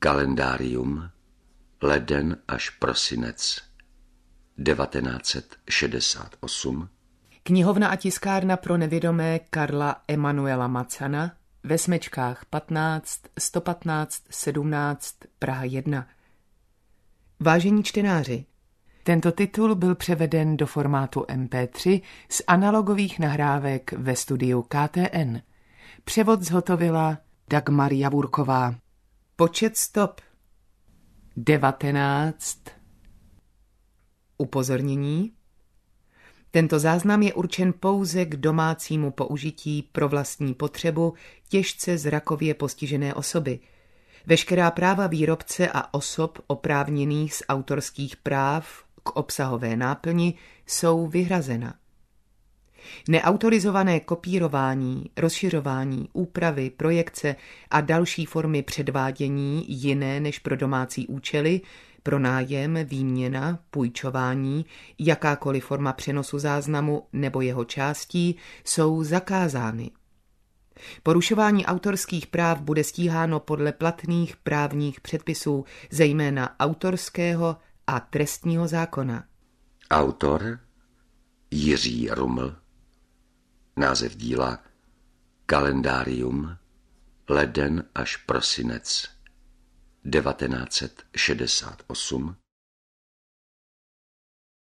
Kalendárium, leden až prosinec 1968. Knihovna a tiskárna pro nevědomé Karla Emanuela Macana ve Smečkách 15 115 17 Praha 1. Vážení čtenáři, tento titul byl převeden do formátu MP3 z analogových nahrávek ve studiu KTN. Převod zhotovila Dagmar Javurková. Počet stop 19. Upozornění. Tento záznam je určen pouze k domácímu použití pro vlastní potřebu těžce zrakově postižené osoby. Veškerá práva výrobce a osob oprávněných z autorských práv k obsahové náplni jsou vyhrazena. Neautorizované kopírování, rozšiřování, úpravy, projekce a další formy předvádění jiné než pro domácí účely, pronájem, výměna, půjčování, jakákoliv forma přenosu záznamu nebo jeho částí jsou zakázány. Porušování autorských práv bude stíháno podle platných právních předpisů, zejména autorského a trestního zákona. Autor Jiří Ruml. Název díla Kalendárium, leden až prosinec 1968.